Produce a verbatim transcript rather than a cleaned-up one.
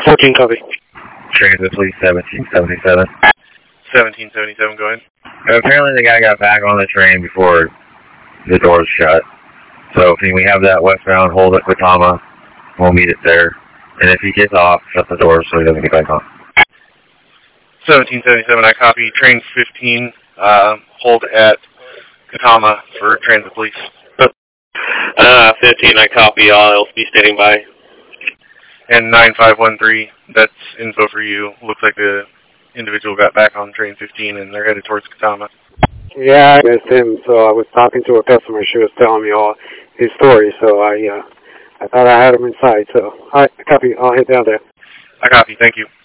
fourteen, copy. Transit Police seventeen seventy-seven. seventeen seventy-seven, go ahead. Apparently the guy got back on the train before the doors shut. So if we have that westbound hold at Katama, we'll meet it there. And if he gets off, shut the doors so he doesn't get back on. seventeen seventy-seven, I copy. Train fifteen, uh, hold at Katama for Transit Police. Uh, fifteen, I copy. I'll be standing by. And nine five one three, that's info for you. Looks like the individual got back on train fifteen and they're headed towards Katama. Yeah, I missed him, so I was talking to a customer. She was telling me all his story, so I uh, I thought I had him inside. So, all right, copy. I'll head down there. I copy. Thank you.